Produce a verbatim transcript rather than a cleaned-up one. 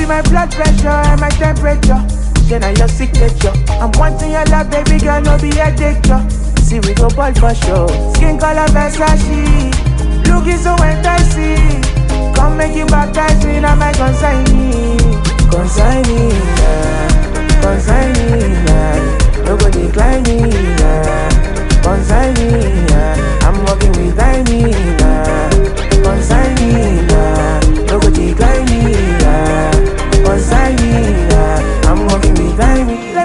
be my blood pressure and my temperature. Then I your signature. I'm wanting your love, baby girl, no be addicted. See we go ball for sure. Skin color Versace, looking so enticing. Come make you baptize me, now my consignee. Consignee, yeah. Consignee, yeah. No go decline me, yeah. Consignee.